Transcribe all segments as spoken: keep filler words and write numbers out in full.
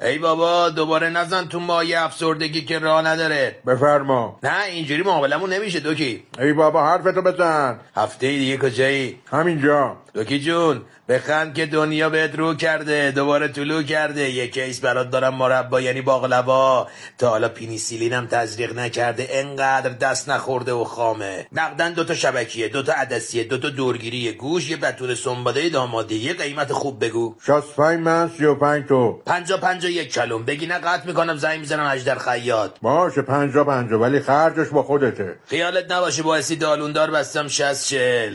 ای بابا دوباره نزن تو مایه افسردگی که راه نداره. بفرما. نه اینجوری معاملمون نمیشه دوکی. ای بابا حرفتو بزن. هفته دیگه کجایی؟ همینجا. دوکی جون بخند که دنیا بهت رو کرده، دوباره طلوع کرده. یه کیس برات دارم مربا یعنی باقلوا، تا حالا پینیسیلینم تزریق نکرده، انقدر دست نخورده و خامه. نقدن دوتا شبکیه، دوتا عدسیه، دوتا دورگیری گوش، یه بطور سنباده دامادی. یه قیمت خوب بگو. شصت و پنج من سی و پنج تو. پنجا پنجا یک کلوم. بگی نه قطع میکنم زنگ میزنم اجدر خیاط. باشه پنجا پنجا ولی خرجش با خودته. خیالت نباشه باعثی دالوندار بستم شصت چل.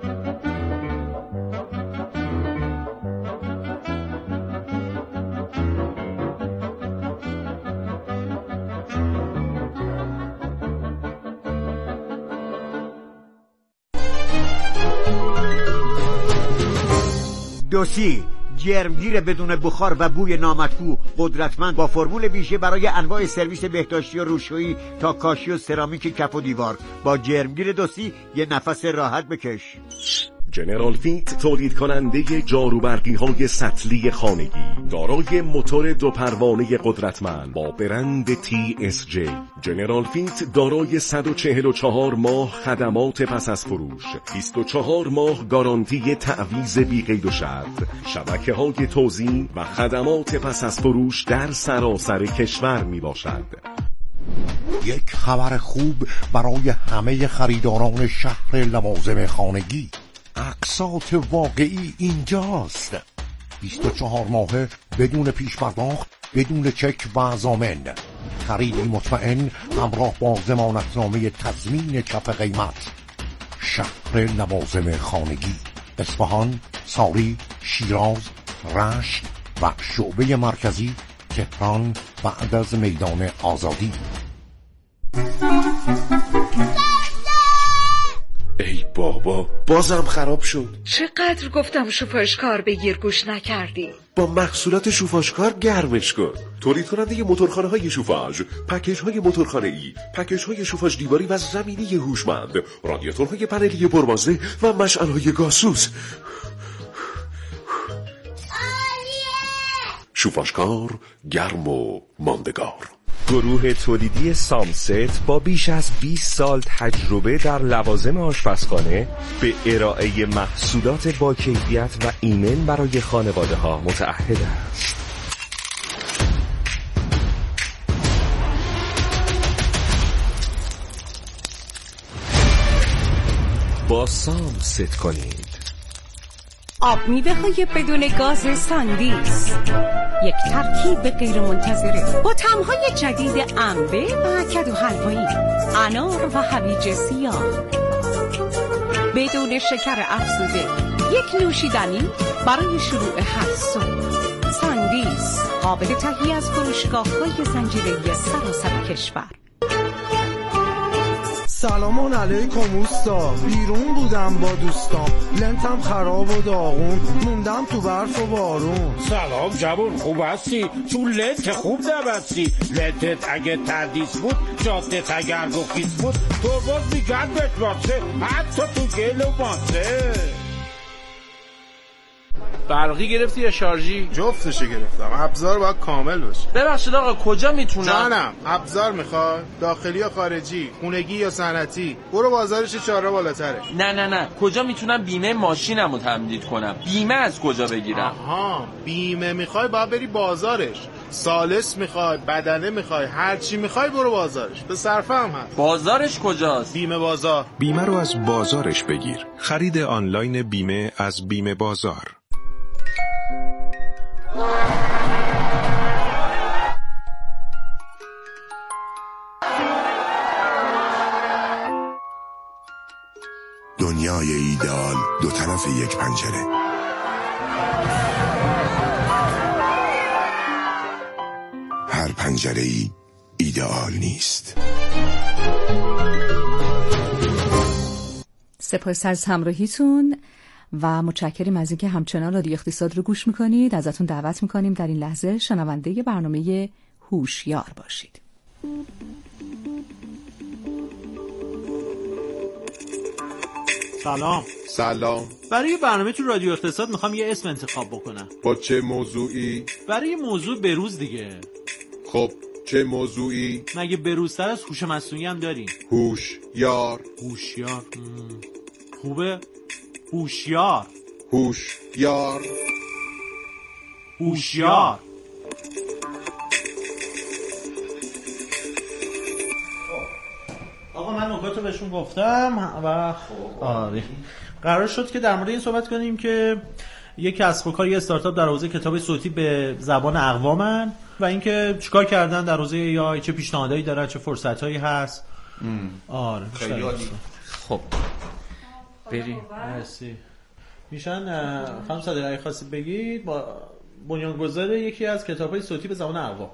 دوسی جرمگیر بدون بخار و بوی نامطبوع، قدرتمند، با فرمول ویژه برای انواع سرویس بهداشتی و روشویی تا کاشی و سرامیک کف و دیوار. با جرمگیر دوسی یه نفس راحت بکش. جنرال فیت تولید کننده جاروبرقی های سطلی خانگی دارای موتور دو پروانه قدرتمند با برند تی اس جی. جنرال فیت دارای صد و چهل و چهار ماه خدمات پس از فروش، بیست و چهار ماه گارانتی تعویض بی قید و شرط، شبکه های توزیع و خدمات پس از فروش در سراسر کشور می باشد. یک خبر خوب برای همه خریداران شهر لوازم خانگی. اقساط واقعی اینجاست. بیست و چهار ماهه بدون پیش پرداخت، بدون چک و ضامن. خریدی مطمئن همراه با ضمانتنامه تضمین کف قیمت. شهر لوازم خانگی، اصفهان، ساری، شیراز، رشت و شعبه مرکزی تهران بعد از میدان آزادی. ای بابا بازم خراب شد. چقدر گفتم شوفاژکار بگیر گوش نکردی. با محصولات شوفاژکار گرمش کن. تولید کننده موتورخانه های شوفاژ، پکیج های موتورخانه ای، پکیج های شوفاژ دیواری و زمینی هوشمند، رادیاتورهای پنلی پربازه و مشعل های گازسوز. شوفاژکار گرم و ماندگار. گروه تولیدی سامست با بیش از بیست سال تجربه در لوازم آشپزخانه به ارائه محصولات با کیفیت و ایمن برای خانواده ها متعهد است. با سامست کنید. آب میوه های بدون گاز ساندیس، یک ترکیب غیر منتظره با طعم‌های جدید انبه و کدو حلوایی، انار و هویج سیاه، بدون شکر افزوده. یک نوشیدنی برای شروع هر صبح. ساندیس قابل تهیه از فروشگاه‌های زنجیره‌ای سراسر کشور. سلام علیکم اوستا، بیرون بودم با دوستام، لنتم خراب و داغون، موندم تو برف و بارون. سلام جوون، خوب هستی؟ تو لنت خوب نبستی. لنتت اگه تردیس بود، جادت اگر گفیس بود، تو باز میگن بهت واسه، حتی تو گل و ماسه. برقی گرفتی یا شارژی؟ جفتشو گرفتم. ابزار باید کامل باشه. ببخشید آقا کجا میتونم؟ جانم ابزار میخوای؟ داخلی یا خارجی؟ خونگی یا صنعتی؟ برو بازارش چهار بالاتره. نه نه نه کجا میتونم بیمه ماشینمو تمدید کنم؟ بیمه از کجا بگیرم؟ آها بیمه میخوای باید بری بازارش. سالس میخوای، بدنه میخوای، هر چی میخوای برو بازارش. به صرفه هم هست. بازارش کجاست؟ بیمه بازار. بیمه رو از بازارش بگیر. خرید آنلاین بیمه از بیمه بازار. دنیای ایدئال دو طرف یک پنجره. هر پنجره‌ای ایدئال نیست. سپاس از همراهیتون و متشکریم از اینکه همچنان رادیو اقتصاد رو گوش میکنید. ازتون دعوت میکنیم در این لحظه شنونده برنامه هوشیار باشید. سلام. سلام. برای برنامه تو رادیو اقتصاد میخوام یه اسم انتخاب بکنم. با چه موضوعی؟ برای موضوع بروز دیگه. خب چه موضوعی؟ مگه بروزتر از هوش مصنوعی هم داریم؟ هوشیار. هوشیار. خوبه؟ هوشیار. هوشیار. هوشیار. آقا من نکات رو بهشون گفتم و آره قرار شد که در مورد این صحبت کنیم که یک کسب و کار، یک استارتاپ در حوزه کتاب صوتی به زبان اقوامن و اینکه چیکار کردن در حوزه ای آی، چه پیشنهادایی دارن، چه فرصتایی هست. ام. آره خیلی عالی. خب بریم. مرسی. میشن خانم صادقی اگه خواستید بگید، با بنیانگذار یکی از کتاب‌های صوتی به زبان اقوام.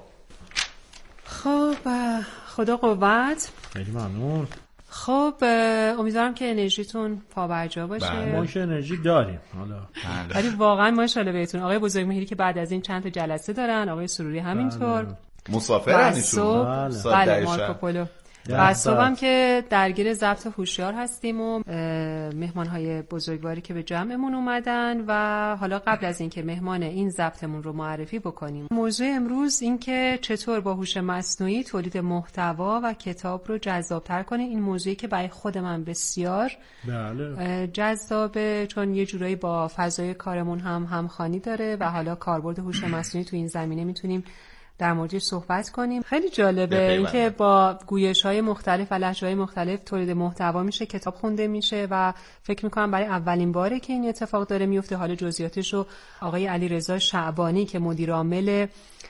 خب خدا قوت. خیلی ممنون. خب امیدوارم که انرژیتون پابرجا باشه. ما که انرژی داریم حالا. ولی واقعا ماشاءالله بهتون. آقای بزرگمهری که بعد از این چند تا جلسه دارن، آقای سروری همینطور. مسافرن ایشون. بله مارکوپولو. و صبحم که درگیر ضبط هوشیار هستیم و مهمان‌های بزرگواری که به جمعمون اومدن و حالا قبل از اینکه مهمان این ضبطمون رو معرفی بکنیم، موضوع امروز این که چطور با هوش مصنوعی تولید محتوا و کتاب رو جذاب‌تر کنیم. این موضوعی که برای خود من بسیار بله. جذابه، چون یه جورایی با فضای کارمون هم همخوانی داره و حالا کاربرد هوش مصنوعی تو این زمینه میتونیم در موردش صحبت کنیم. خیلی جالبه اینکه با گویش‌های مختلف و لهجه‌های مختلف تولید محتوا میشه، کتاب خونده میشه و فکر می‌کنم برای اولین باره که این اتفاق داره میفته. حالا جزئیاتش رو آقای علیرضا شعبانی که مدیر عامل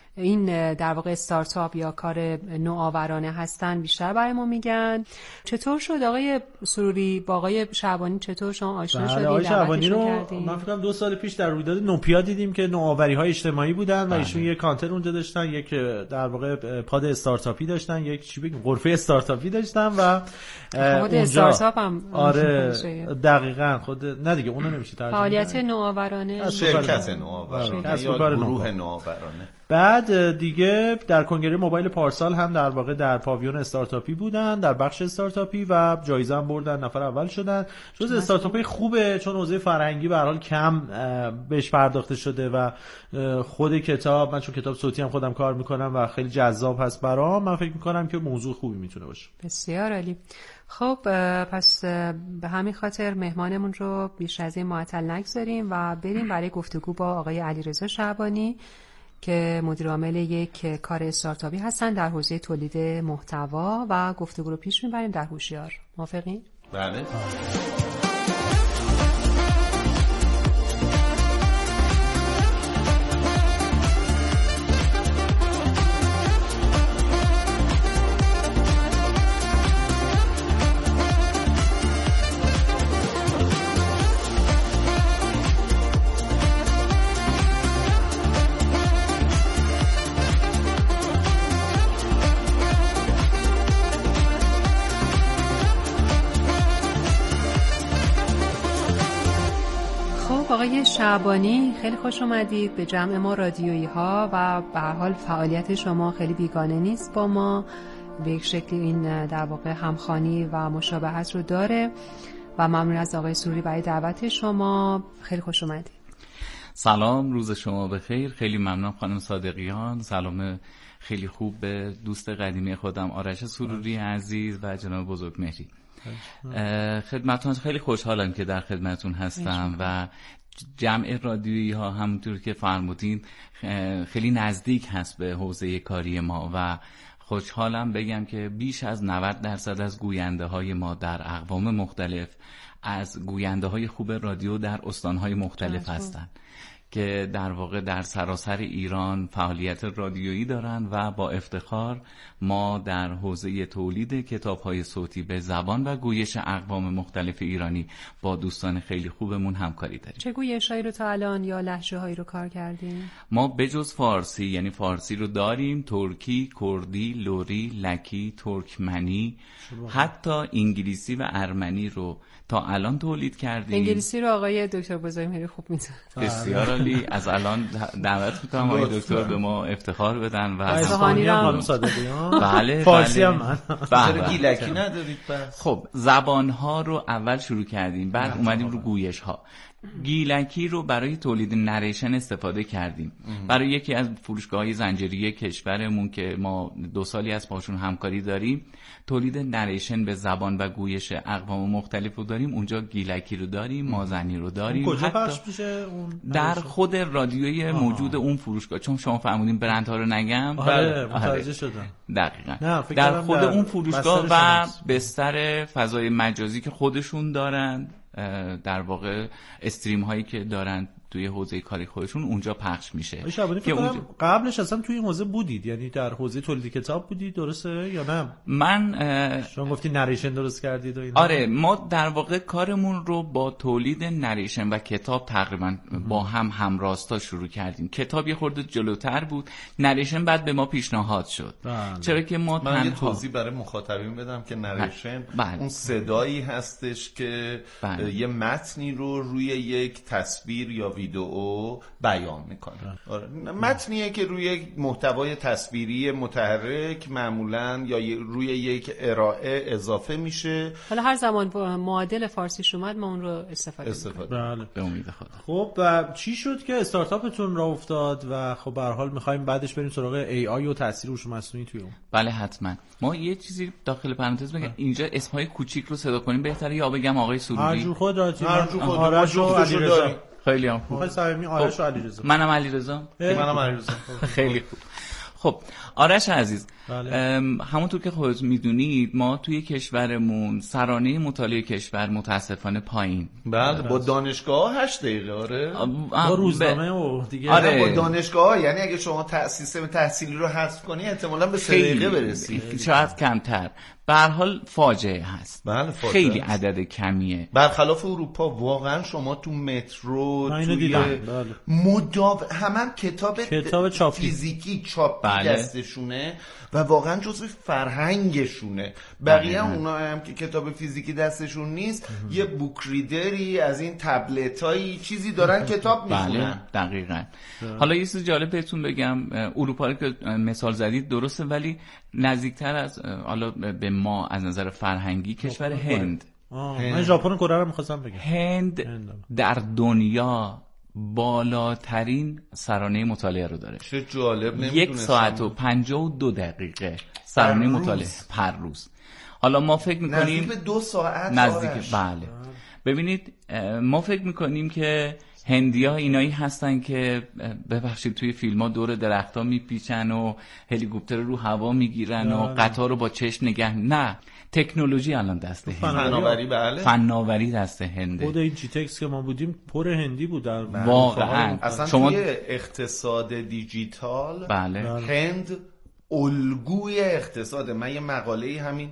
این در واقع استارتاپ یا کار نوآورانه هستن بیشتر برای ما میگن. چطور شد آقای سروری با آقای شعبانی، چطور شما آشنا شدید؟ آقای شعبانی رو من فکر کنم دو سال پیش در رویداد نوپیا دیدیم که نوآوری‌های اجتماعی بودن و ایشون یک کانتر اونجا داشتن، یک در واقع پاد استارتاپی داشتن، یک چی بگیم غرفه استارتاپی داشتن و خود استارتاپ هم آره دقیقاً خود نه دیگه اونو نمیشه ترجمه فعالیت نوآورانه، شرکت نوآورانه یا گروه نوآورانه. بعد دیگه در کنگره موبایل پارسال هم در واقع در پاویون استارتاپی بودن، در بخش استارتاپی و جایزه هم بردن، نفر اول شدن. جز استارتاپی خوبه چون حوزه فرهنگی به هر حال کم بهش پرداخته شده و خود کتاب، من چون کتاب صوتی هم خودم کار میکنم و خیلی جذاب هست برام، من فکر میکنم که موضوع خوبی میتونه باشه. بسیار عالی. خب پس به همین خاطر مهمانمون رو بیش از این معطل نگذاریم و بریم برای گفتگو با آقای علیرضا شعبانی که مدیر عامل یک کار استارتاپی هستن در حوزه تولید محتوا و گفتگو رو پیش میبریم در هوشیار. موافقین؟ بله. آقای شعبانی خیلی خوش اومدید به جمع ما رادیویی ها و به هر حال فعالیت شما خیلی بیگانه نیست با ما، به یک شکلی این در واقع همخوانی و مشابهت رو داره و ممنون از آقای سروری برای دعوت شما. خیلی خوش اومدید. سلام، روز شما بخیر. خیلی ممنون خانم صادقیان. سلام خیلی خوب به دوست قدیمی خودم آرش سروری عزیز و جناب بزرگمهری. خدمتتون خیلی خوشحالم که در خدمتتون هستم و جمع رادیویی ها همونطور که فرمودین خیلی نزدیک هست به حوزه کاری ما و خوشحالم بگم که بیش از نود درصد از گوینده های ما در اقوام مختلف از گوینده های خوب رادیو در استانهای مختلف هستند که در واقع در سراسر ایران فعالیت رادیویی دارن و با افتخار ما در حوزه تولید کتاب‌های صوتی به زبان و گویش اقوام مختلف ایرانی با دوستان خیلی خوبمون همکاری داریم. چه گویش‌هایی رو تا الان یا لهجه‌هایی رو کار کردیم؟ ما بجز فارسی، یعنی فارسی رو داریم، ترکی، کردی، لوری، لکی، ترکمنی، حتی انگلیسی و ارمنی رو تا الان تولید کردیم. انگلیسی رو آقای دکتر بزرگمهری خوب می‌دونن. بسیار کلی از الان دعوت میکنم آقای دکتر به ما افتخار بدن و اصفهانی هم صادقیان بله فارسی هم من چرا گیلکی ندارید بس؟ خب زبان ها رو اول شروع کردیم، بعد اومدیم رو گویش ها. گیلکی رو برای تولید نریشن استفاده کردیم. ام. برای یکی از فروشگاه‌های زنجیره کشورمون که ما دو سالی از پاشون همکاری داریم، تولید نریشن به زبان و گویش اقوام مختلف رو داریم. اونجا گیلکی رو داریم، مازنی رو داریم. کجا پخش میشه اون؟ در خود رادیوی آه. موجود اون فروشگاه. چون شما فرمودین برندها رو نگم. آره متوجه شدم. دقیقاً. در خود در اون فروشگاه و بستر فضای مجازی که خودشون دارن، در واقع استریم هایی که دارن توی حوزه کاری خودشون اونجا پخش میشه. که اونجا... قبلش اصلا توی این حوزه بودید، یعنی در حوزه تولید کتاب بودید درسته یا نه؟ من شما گفتی نریشن درست کردید و اینا. آره ما در واقع کارمون رو با تولید نریشن و کتاب تقریبا با هم همراستا شروع کردیم. کتاب یه خورده جلوتر بود، نریشن بعد به ما پیشنهاد شد. بله. چرا که ما من یه توضیح برای مخاطبین بدم که نریشن بله. اون صدایی هستش که بله. یه متنی رو روی یک تصویر یا ویدئو بیان میکنه. آره. متنیه که روی محتوای تصویری متحرک معمولاً یا روی یک ارائه اضافه میشه. حالا هر زمان معادل فارسیش اومد ما اون رو استفاده, استفاده. بله. به امید خدا. خب و چی شد که استارتاپتون راه افتاد و خب به هر حال می‌خوایم بعدش بریم سراغ ای آی و تاثیر هوش مصنوعی توی اون؟ بله حتما. ما یه چیزی داخل پرانتز بگم، اینجا اسم‌های کوچیک رو صدا کنیم بهتره یا بگم آقای سروری؟ هر جور خود راحتی. هر جور خود آرش و علیرضا. خیلی هم خوب. آقای صمیمی آرش و علیرضا. منم علیرضا. منم علیرضا. خیلی خوب. خب آرش عزیز، بله. همونطور که خودت میدونید ما توی کشورمون سرانه مطالعه کشور متاسفانه پایین. بله با دانشگاه هشت دقیقه. آره با روزنامه و دیگه. آره با دانشگاه، یعنی اگه شما سیستم تحصیلی رو حذف کنی احتمالاً به سه دقیقه برسی، شاید کمتر. به هر حال فاجعه هست. بله فاجعه خیلی هست. عدد کمیه. برخلاف اروپا واقعا شما تو مترو توی مداو همه کتاب کتاب چاپی فیزیکی چاپی بله. دستشونه و واقعا جزو فرهنگشونه. بقیه بله. اونا هم که کتاب فیزیکی دستشون نیست اه. یه بوک ریدری از این تبلتایی چیزی دارن کتاب میخونن. بله دقیقاً. حالا یه چیز جالب بهتون بگم، اروپا که مثال زدید درسته، ولی نزدیکتر از حالا به ما از نظر فرهنگی کشور هند. هند. من ژاپن و کره رو می‌خواستم بگم. هند, هند در دنیا بالاترین سرانه مطالعه رو داره. چه جالب. نمیدونستم. یک ساعت و پنجاه و دو دقیقه سرانه مطالعه پر روز. حالا ما فکر می‌کنیم نزدیک به دو ساعت. نزدیک بله. ببینید ما فکر می‌کنیم که هندی‌ها اینایی هستن که ببخشید توی فیلم‌ها دور درخت‌ها میپیچن و هلیکوپتر رو هوا میگیرن و قطار رو با چشم نگه. نه، تکنولوژی الان دست هند. فناوری بله. فناوری دست هنده. خود این جی تکس که ما بودیم پر هندی بود در واقعا. اصلا شما توی اقتصاد دیجیتال بله. هند الگوی اقتصاد. من یه مقاله‌ای همین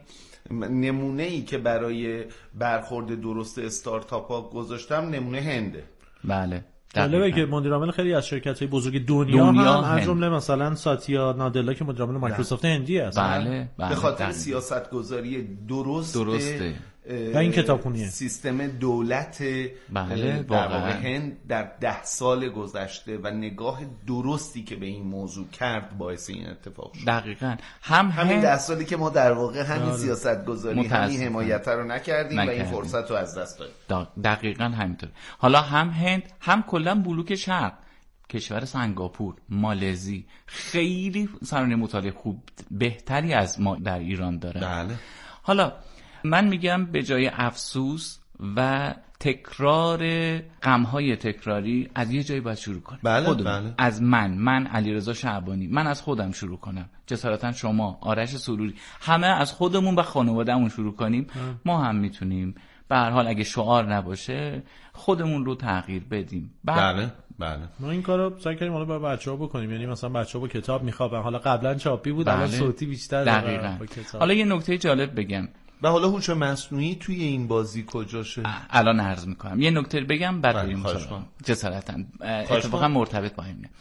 نمونه‌ای که برای برخورد درست استارتاپ‌ها گذاشتم نمونه هنده. بله. جالبه که مدیر عامل خیلی از شرکت‌های بزرگ دنیا, دنیا هم از جمله مثلا ساتیا نادلا که مدیر عامل مایکروسافت هندی است. بله. بله. به خاطر سیاست‌گذاری درست درسته. و این کتابخونیه. سیستم دولت بله در واقع هند در ده سال گذشته و نگاه درستی که به این موضوع کرد باعث این اتفاق شد. دقیقاً. هم همین ده سالی که ما در واقع همین سیاست‌گذاری همین حمایت رو نکردیم نکردیم. و این فرصت رو از دست دادیم. دقیقاً همینطور. حالا هم هند هم کلا بلوک شرق، کشور سنگاپور، مالزی خیلی سرانه مطالعه خوب بهتری از ما در ایران داره. بله. حالا من میگم به جای افسوس و تکرار غم‌های تکراری از یه جایی باید شروع کنیم. بله بله. از من من علیرضا شعبانی من از خودم شروع کنم، جسارتا شما آرش سروری همه از خودمون و خانواده‌مون شروع کنیم. ام. ما هم میتونیم به هر حال اگه شعار نباشه خودمون رو تغییر بدیم. بله بله. ما این کارو سعی کردیم حالا برای بچه‌ها بکنیم، یعنی مثلا بچه‌ها با کتاب میخوابن، حالا قبلا چاپی بود الان بله. صوتی بیشتر دقیقاً. حالا یه نکته جالب بگم. و حالا هوش مصنوعی توی این بازی کجاشه؟ الان عرض میکنم یه نکته بگم بعد بریم جسارتا اتفاقا مرتبط با همینه.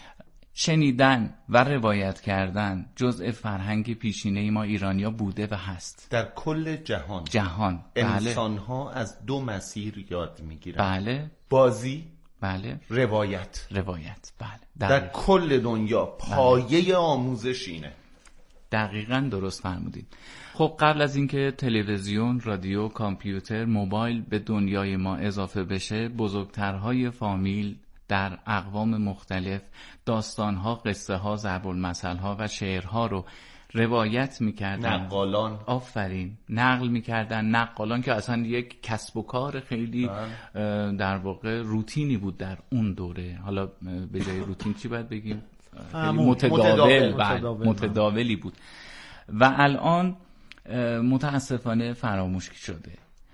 شنیدن و روایت کردن جزء فرهنگ پیشینه ما ایرانیا بوده و هست در کل جهان. جهان انسان‌ها بله. از دو مسیر یاد میگیرن. بله. بازی بله. روایت. روایت بله. در کل دنیا پایه بله. آموزش اینه. دقیقاً درست فرمودید. خب قبل از اینکه تلویزیون، رادیو، کامپیوتر، موبایل به دنیای ما اضافه بشه، بزرگترهای فامیل در اقوام مختلف داستانها، قصه ها، ضرب المثل ها و شعرها رو روایت میکردن. نقالان. آفرین. نقل میکردن. نقالان که اصلا یک کسب و کار خیلی در واقع روتینی بود در اون دوره. حالا به جای روتین چی باید بگیم؟ متداول. متداول. متداولی بود و الان متاسفانه فراموش شده.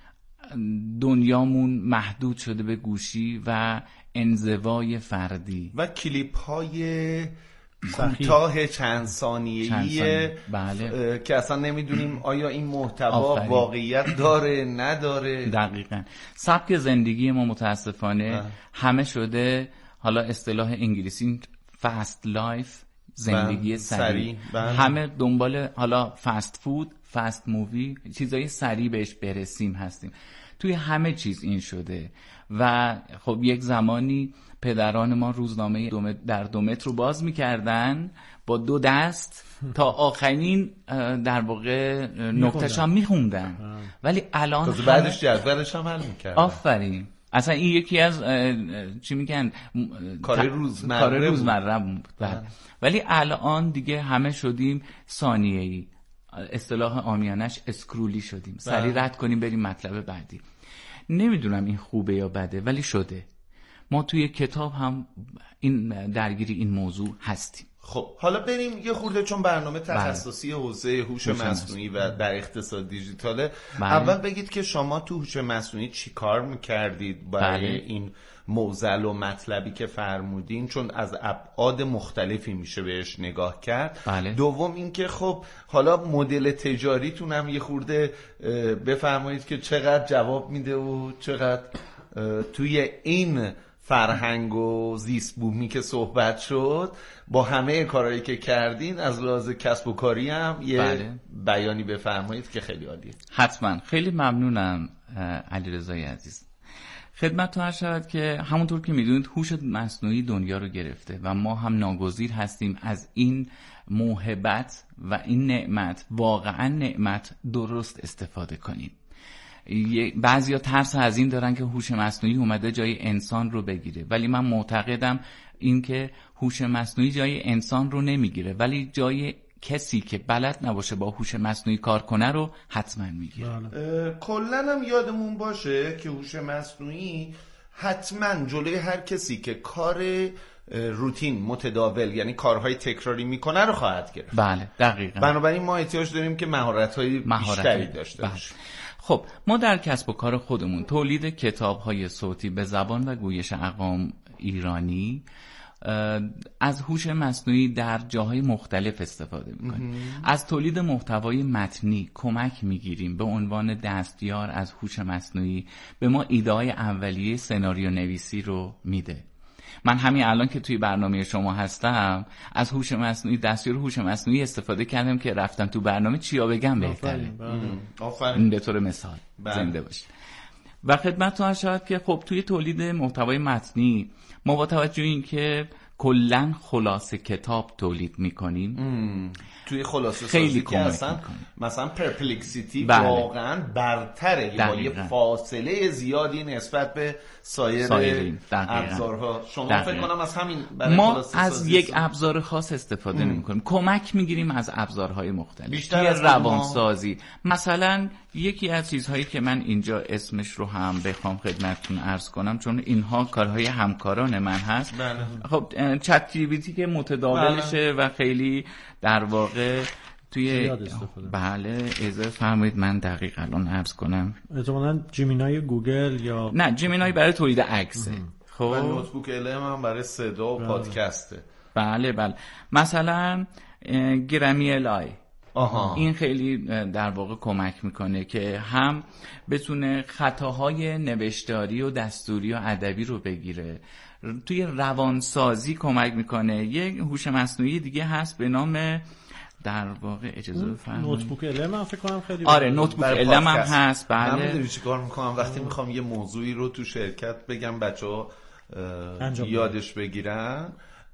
دنیامون محدود شده به گوشی و انزوای فردی و کلیپ های کوتاه چند ثانیه‌ای بله. که اصلا نمیدونیم آیا این محتوا آفرین. واقعیت داره نداره. دقیقاً. سبک زندگی ما متاسفانه بله. همه شده، حالا اصطلاح انگلیسی فست لایف، زندگی سریع. همه دنبال حالا فست فود، فست مووی، چیزای سریع بهش برسیم هستیم. توی همه چیز این شده و خب یک زمانی پدران ما روزنامه در دو متر رو باز میکردن با دو دست تا آخرین در واقع نکته‌ش هم میخوندن، ولی الان هم... بعدش جدولش هم حل میکردن. آفرین. اصلا این یکی از چی میگن کار روزمره کار روزمره بود. ولی الان دیگه همه شدیم ثانیه‌ای، اصطلاح عامیانش اسکرولی شدیم، سریع رد کنیم بریم مطلب بعدی. نمیدونم این خوبه یا بده ولی شده. ما توی کتاب هم این درگیری این موضوع هستیم. خب حالا بریم یه خورده، چون برنامه تخصصی حوزه هوش مصنوعی و در اقتصاد دیجیتاله. بله. اول بگید که شما تو هوش مصنوعی چی کار میکردید برای بله. این معضل و مطلبی که فرمودین، چون از ابعاد مختلفی میشه بهش نگاه کرد. بله. دوم اینکه خب حالا مدل تجاریتون هم یه خورده بفرمایید که چقدر جواب میده و چقدر توی این فرهنگ و زیست بومی که صحبت شد با همه کارهایی که کردین از لحاظ کسب و کاری هم یه بله. بیانی بفرمایید که خیلی عالیه. حتما. خیلی ممنونم علیرضای عزیز. خدمتتون عرض شود که همونطور که میدونید هوش مصنوعی دنیا رو گرفته و ما هم ناگزیر هستیم از این موهبت و این نعمت، واقعا نعمت، درست استفاده کنیم. بعضیا ترس از این دارن که هوش مصنوعی اومده جای انسان رو بگیره، ولی من معتقدم این که هوش مصنوعی جای انسان رو نمیگیره، ولی جای کسی که بلد نباشه با هوش مصنوعی کار کنه رو حتما میگیره. کلا هم یادمون باشه که هوش مصنوعی حتما جلوی هر کسی که کار روتین متداول یعنی کارهای تکراری میکنه رو خواهد گرفت. بله دقیقاً. بنابراین ما احتیاج داریم که مهارت‌های بیشتری داشته باشیم. خب ما در کسب و کار خودمون تولید کتاب‌های صوتی به زبان و گویش اقوام ایرانی از هوش مصنوعی در جاهای مختلف استفاده میکنیم. از تولید محتوای متنی کمک میگیریم. به عنوان دستیار از هوش مصنوعی به ما ایده‌های اولیه سناریو نویسی رو میده. من همین الان که توی برنامه شما هستم از هوش مصنوعی، دستیار هوش مصنوعی استفاده کردم که رفتم تو برنامه چیا بگم بهتره. آفرین. به طور مثال زنده باشید. و خدمتتون عرض شود که خب توی تولید محتوای متنی ما با توجه این که کلن خلاصه کتاب تولید میکنیم، توی خلاصه سازی که اصلا مثلا پرپلکسیتی بله. واقعا برتره با یه فاصله زیادی نسبت به سایر, سایر ابزارها. شما دقیقا. فکر کنم از همین برای ما از یک ابزار خاص استفاده نمی‌کنیم، کمک میگیریم از ابزارهای مختلف بیشتر از روانسازی. مثلا یکی از چیزهایی که من اینجا اسمش رو هم بخوام خدمتتون عرض کنم، چون اینها کارهای همکاران من هست. بله. خب چت جی پی تی که متداولشه بله. و خیلی در واقع توی بله اجازه فرمایید من دقیق الان عرض کنم. احتمالاً جیمینای گوگل یا نه، جیمینای برای تولید عکسه. خب نوتبوک الم هم برای صدا و پادکسته. بله بله. مثلا گرمی الای آها. این خیلی در واقع کمک میکنه که هم بتونه خطاهای نوشتاری و دستوری و ادبی رو بگیره. توی روانسازی کمک میکنه. یک هوش مصنوعی دیگه هست به نام در واقع اجازه بفرمایید نوتبوک الم هم فکر کنم خیلی آره نوتبوک الم هم هست. بله من میدونی چیکار میکنم وقتی میخوام یه موضوعی رو تو شرکت بگم بچه‌ها یادش بگیرن،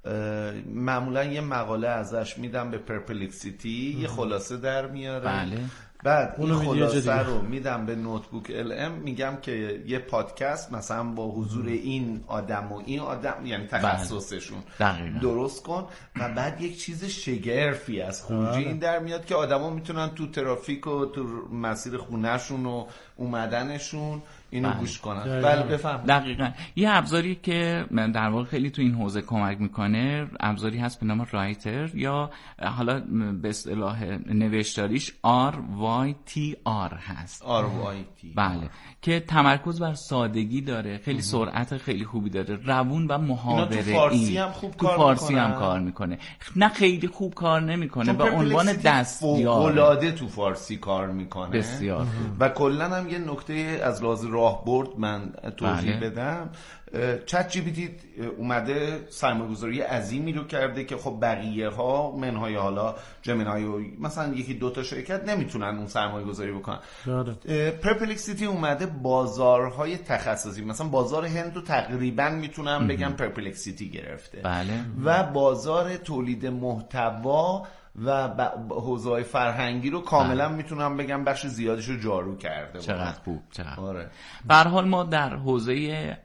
معمولا یه مقاله ازش میدم به پرپلکسیتی، یه خلاصه در میاره. بله. بعد این خلاصه رو میدم به نوتبوک ال ام، میگم که یه پادکست مثلا با حضور این آدم و این آدم، یعنی تخصصشون دقیقا. درست کن و بعد یک چیز شگرفی از خروجی این در میاد که آدما میتونن تو ترافیک و تو مسیر خونهشون و اومدنشون اینو بله. گوش کنن. بله بفهم. دقیقاً. یه ابزاری که در واقع خیلی تو این حوزه کمک میکنه، ابزاری هست به نام رایتر، یا حالا به اصطلاح نوشتاریش آر وای تی آر هست. آر وای تی. بله. که تمرکز بر سادگی داره، خیلی ام. سرعت خیلی خوبی داره، روون و محاوره‌ای. تو فارسی هم خوب تو کار فارسی میکنه. هم کار میکنه. نه خیلی خوب کار نمیکنه، به عنوان دستیار. فوق‌العاده تو فارسی کار میکنه. بسیار خوب. و کلا هم یه نکته از لحاظ راهبرد من توضیح بله. بدم. چت جی پی تی اومده سرمایه‌گذاری عظیمی رو کرده که خب بقیه ها منهای حالا جمینای و مثلا یکی دو تا شرکت نمیتونن اون سرمایه‌گذاری بکنن. پرپلکسیتی اومده بازارهای تخصصی، مثلا بازار هند رو تقریبا میتونم بگم پرپلکسیتی گرفته. بله. و بازار تولید محتوا و حوزه‌های فرهنگی رو کاملا میتونم بگم بخش زیادش رو جارو کرده. چقدر خوب، چقدر آره. به هر حال ما در حوزه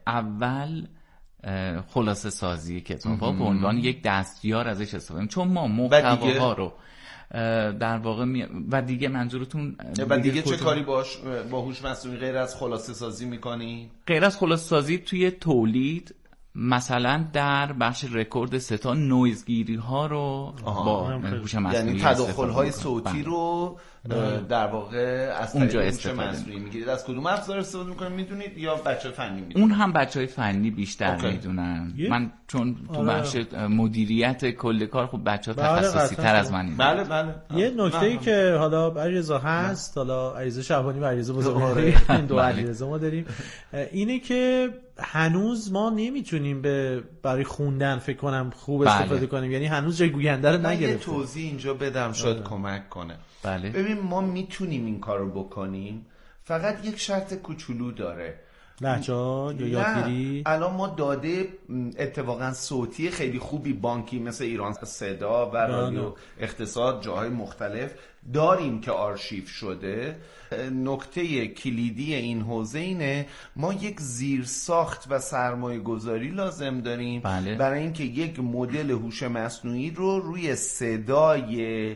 اول خلاصه سازی کتاب‌ها به عنوان یک دستیار ازش استفاده کنیم، چون ما محتواها رو در واقع می... و دیگه منظورتون و دیگه چه کاری باش با هوش مصنوعی غیر از خلاصه سازی می‌کنی؟ غیر از خلاصه سازی توی تولید، مثلا در بخش رکورد ستا نویزگیری ها رو آها. با هوش مصنوعی، یعنی تداخل های صوتی رو در واقع از اونجا هوش مصنوعی میگیرید. از کدوم ابزار استفاده میکنید میدونید یا بچه فنی میدونید؟ اون هم بچه های فنی بیشتر میدونن. من چون تو بخش مدیریت کل کار خب بچه ها تخصصی تر از من. بله بله. یه نکته ای که حالا علیرضا هست، حالا علیرضا شعبانی و علیرضا بزرگواری، این دو علیرضا ما داریم، اینه که هنوز ما نمیتونیم به برای خوندن فکر کنم خوب استفاده بله. کنیم، یعنی هنوز جای گوینده رو نگرفتیم. یه توضیح اینجا بدم شاید کمک کنه. بله. ببین ما میتونیم این کارو بکنیم، فقط یک شرط کوچولو داره. لهجه یا یادگیری. الان ما داده اتفاقا صوتی خیلی خوبی بانکی مثل ایران صدا و رادیو اقتصاد جاهای مختلف داریم که آرشیو شده. نکته کلیدی این حوزه اینه ما یک زیرساخت و سرمایه گذاری لازم داریم بله. برای اینکه یک مدل هوش مصنوعی رو روی صدای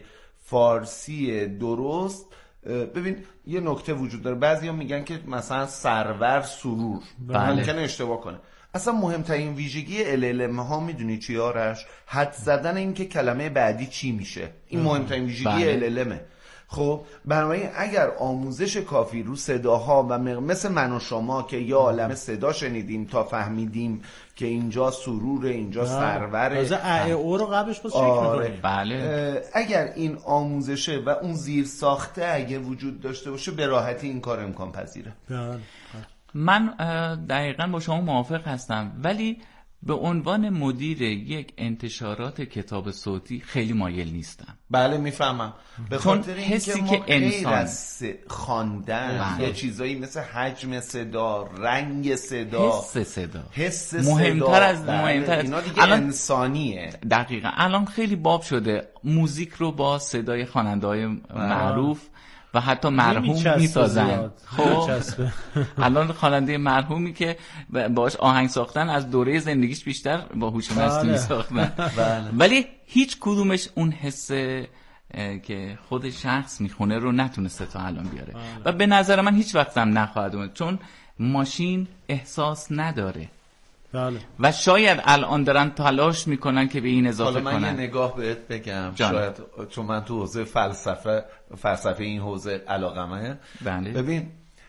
فارسی درست. ببین یه نکته وجود داره، بعضیا میگن که مثلا سرور سرور بله. ممکنه اشتباه کنه. اصلا مهمترین ویژگی ال ال ام ها میدونی چی آرش؟ حد زدن این که کلمه بعدی چی میشه. این مهمترین ویژگی بله. ال ال امه. خب بنابراین اگر آموزش کافی رو صداها و مثل من و شما که یه عالمه صدا شنیدیم تا فهمیدیم که اینجا سروره، اینجا سروره، از ا او رو قبلش باز چک می‌کنیم. بله. اگر این آموزشه و اون زیر ساخته اگه وجود داشته باشه به راحتی این کار امکان پذیره. بله. من دقیقاً با شما موافق هستم، ولی به عنوان مدیر یک انتشارات کتاب صوتی خیلی مایل نیستم. بله میفهمم. به خاطر حسی اینکه ما که انسان از خواندن یه چیزایی مثل حجم صدا، رنگ صدا، حس صدا، حس مهمتر از بله. مهمتر از اینا دیگه الان انسانیه. دقیقاً الان خیلی باب شده موزیک رو با صدای خواننده‌های معروف و حتی مرحوم میسازن. خب الان خواننده مرحومی که باهاش آهنگ ساختن از دوره زندگیش بیشتر با هوش مصنوعی ساختن. ولی هیچ کدومش اون حس که خود شخص میخونه رو نتونسته تا الان بیاره و به نظر من هیچ وقت هم نخواهد اومد، چون ماشین احساس نداره. بله. و شاید الان دارن تلاش میکنن که به این اضافه کنن. حالا من یه نگاه بهت بگم جان. شاید چون من تو حوزه فلسفه فلسفه این حوزه علاقمه. بله. ببین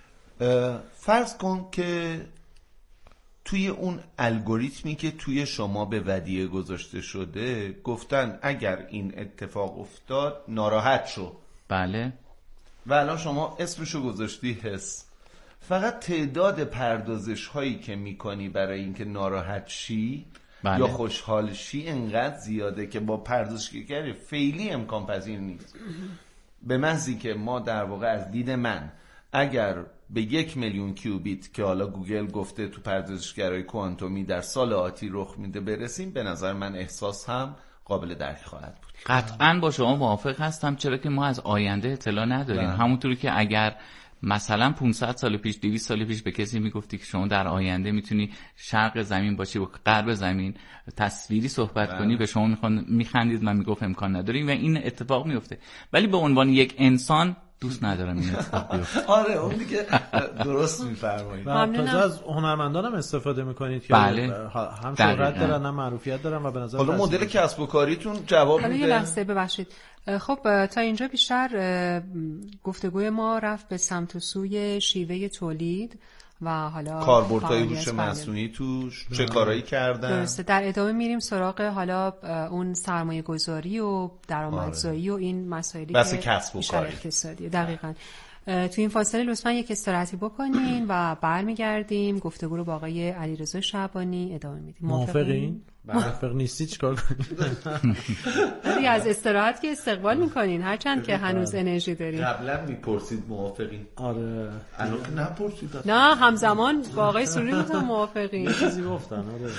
فرض کن که توی اون الگوریتمی که توی شما به ودیعه گذاشته شده گفتن اگر این اتفاق افتاد ناراحت شو. بله. و الان شما اسمشو گذاشتی حس. فقط تعداد پردازش هایی که میکنی برای اینکه ناراحت شی بله. یا خوشحال شی انقدر زیاده که با پردازشگری فعلی امکان پذیر نیست. به محضی که ما در واقع از دید من اگر به یک میلیون کیوبیت که حالا گوگل گفته تو پردازشگرای کوانتومی در سال آتی رخ میده برسیم، به نظر من احساس هم قابل درک خواهد بود. قطعاً با شما موافق هستم، چرا که ما از آینده اطلاع نداریم. بله. همونطوری که اگر مثلا پانصد سال پیش، دویست سال پیش به کسی میگفتی که شما در آینده میتونی شرق زمین باشی و غرب زمین تصویری صحبت بله. کنی، به شما میخوان میخندید، من میگفت امکان نداریم و این اتفاق میفته. ولی به عنوان یک انسان دوست ندارم این اتفاق بیفته. آره اون دیگه درست میفرمایید. تازه از هنرمندان هم استفاده میکنید که بله. هم شهرت دارن هم معروفیت دارن و به نظر حالا مدل کسب و کاریتون جواب میده. یه لحظه ببخشید. خب تا اینجا بیشتر گفتگوی ما رفت به سمت و سوی شیوه تولید و حالا کاربردهای هوش مصنوعی توش چه کارایی کردن. درسته. در ادامه میریم سراغ حالا اون سرمایه گذاری و درآمدزایی و این مسائلی که کسب و کار اقتصادی. دقیقاً. تو این فاصله لطفاً یک استراحتی بکنین و برمیگردیم گفتگو رو با آقای علیرضا شعبانی ادامه میدیم. موافقین؟ موافق نیستی چیکار کنیم؟ ولی از استراحت که استقبال میکنین هرچند که هنوز انرژی دارین. قبلا میپرسید موافقین؟ آره الان که نپرسید. نه همزمان با آقای سروری گفتم موافقین. چیزی گفتن آره.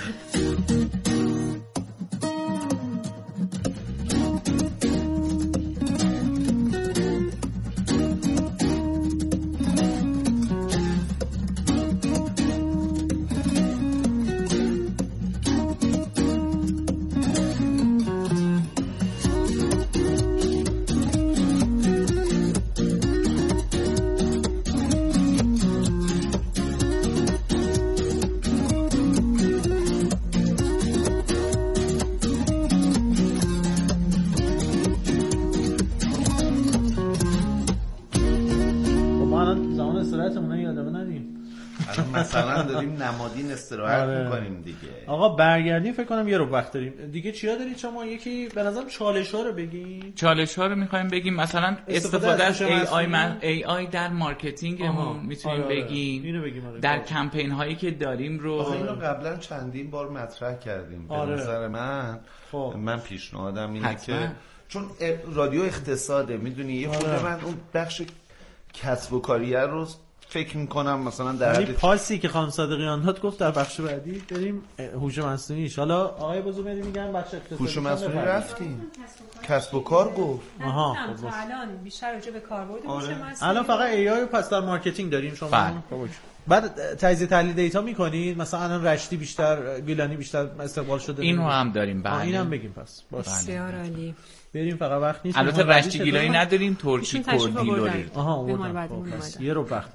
مثلا داریم نمادین استراحت آره. میکنیم دیگه. آقا برگردیم فکر کنم یه رو وقت داریم دیگه. چیا دارید شما؟ یکی به نظرم چالش ها رو بگیم. چالش ها رو میخوایم بگیم، مثلا استفاده از ای آی من ای آی در مارکتینگمون میتونیم آره آره. بگیم. اینو بگیم آره. در کمپین هایی که داریم رو آخه اینو قبلا چندین بار مطرح کردیم. به آره. نظر من خب. من پیشنهادم اینه حتما. که چون رادیو اقتصاده میدونی یه خود آره. من اون بخش کسب و کاریه رو فکر میکنم مثلا در حد پاسی که خانم صادقیان داد گفت در بخش بعدی بریم هوش مصنوعیش. حالا آقای بزرگمهری میگن بخش اقتصادی هوش مصنوعی رفتیم کسب و کار گفت. آها خب الان بیشتر راجع به کاربرد هوش مصنوعی الان فقط ای آی پس در مارکتینگ داریم شما. بعد تجزیه تحلیل دیتا میکنید مثلا الان رشتی بیشتر گیلانی بیشتر استقبال شده اینو هم داریم. بله اینم بگیم پس بسیار عالی. بریم فقط وقت نیست. البته رشتی گیلانی نداریم، ترکی کردی لورید. آها یه رو وقت.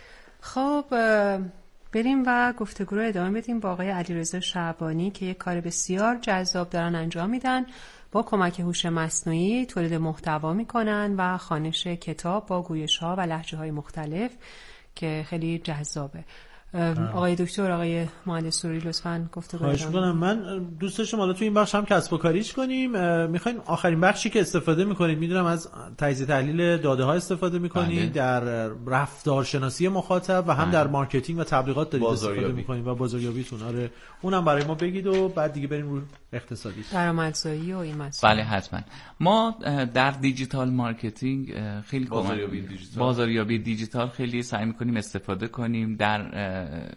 خب بریم و گفتگو رو ادامه بدیم با آقای علیرضا شعبانی که یک کار بسیار جذاب دارن انجام میدن. با کمک هوش مصنوعی تولید محتوا میکنن و خوانش کتاب با گویش‌ها و لهجه‌های مختلف که خیلی جذابه. آقای دکتر آقای مهندس سروری لطفاً گفتگو خواهش می‌کنم. من دوست داشتم حالا تو این بخش هم کسب و کاریش کنیم. می‌خوایم آخرین بخشی که استفاده می‌کنید می‌دونم از تجزیه تحلیل داده‌ها استفاده می‌کنید در رفتارشناسی مخاطب و هم بله. در مارکتینگ و تبلیغات دارید استفاده می‌کنید و بازاریابیتون. آره اونم برای ما بگید و بعد دیگه بریم رو اقتصادی درآمدزایی و این مسائل. بله حتما. ما در دیجیتال مارکتینگ خیلی بازاریابی دیجیتال بازاریابی دیجیتال خیلی سعی می‌کنیم استفاده کنیم. در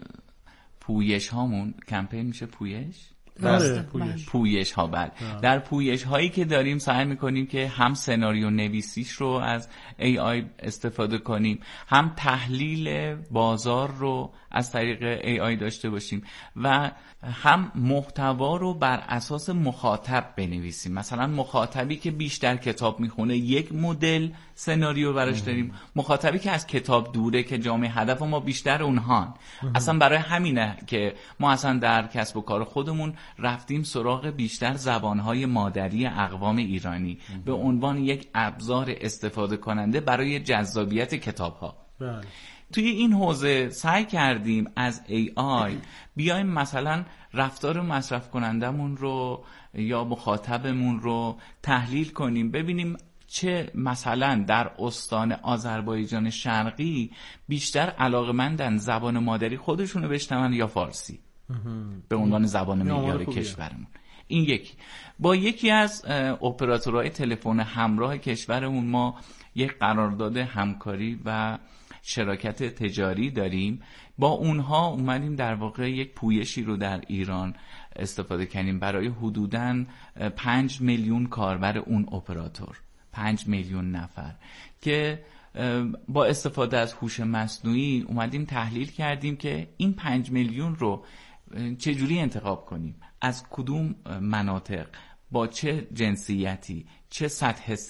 پویش هامون کمپین میشه پویش بله. پویش. پویش ها بله. در پویش هایی که داریم سعی میکنیم که هم سناریو نویسیش رو از ای آی استفاده کنیم، هم تحلیل بازار رو از طریق ای آی داشته باشیم و هم محتوا رو بر اساس مخاطب بنویسیم. مثلا مخاطبی که بیشتر کتاب میخونه یک مدل سناریو براش داریم، مخاطبی که از کتاب دوره که جامعه هدف ما بیشتر اونهان. اصلا برای همینه که ما اصلا در کسب و کار خودمون رفتیم سراغ بیشتر زبانهای مادری اقوام ایرانی به عنوان یک ابزار استفاده کننده برای جذابیت کتاب‌ها. توی این حوزه سعی کردیم از ای آی بیایم مثلا رفتار مصرف کنندمون رو یا مخاطبمون رو تحلیل کنیم، ببینیم چه مثلا در استان آذربایجان شرقی بیشتر علاقه‌مندن زبان مادری خودشونو بشنون یا فارسی به عنوان زبان معیار کشورمون. این یکی. با یکی از اپراتورهای تلفن همراه کشورمون ما یک قرارداد همکاری و شراکت تجاری داریم، با اونها اومدیم در واقع یک پویشی رو در ایران استفاده کردیم برای حدوداً پنج میلیون کاربر اون اپراتور، پنج میلیون نفر که با استفاده از هوش مصنوعی اومدیم تحلیل کردیم که این پنج میلیون رو چجوری انتخاب کنیم، از کدوم مناطق، با چه جنسیتی، چه سطح